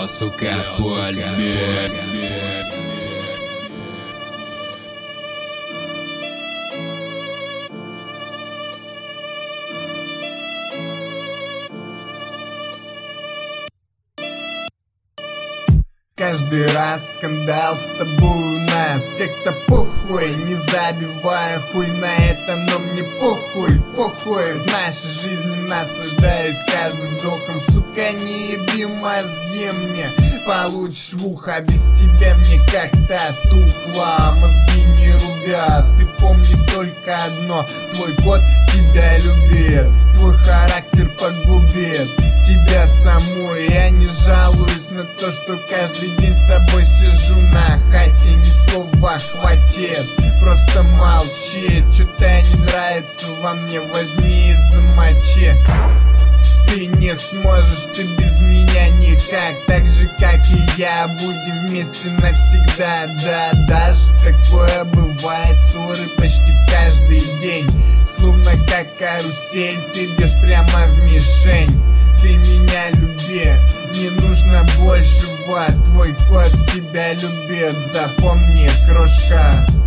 Лео, сука, пульмет. Каждый раз скандал с тобой у нас как-то похуй, не забивая хуй на это, но мне похуй, похуй. В нашей жизни наслаждаюсь каждым вдохом, сука, не еби мозги мне. Получишь в ухо, без тебя мне как-то тухло, мозги не рубят. Ты помни только одно, твой кот тебя любит, твой характер погубит тебя саму. Я не жалуюсь на то, что каждый день с тобой сижу на хате. Ни слова хватит, просто молчи. Что-то не нравится во мне, возьми и замочи. Ты не сможешь, ты без меня никак. Так же, как и я, будем вместе навсегда. Да, даже такое бывает, ссоры почти каждый день. Словно как карусель, ты бьешь прямо в мишень. Ты меня люби, не нужно большего. Твой кот тебя любит, запомни, крошка.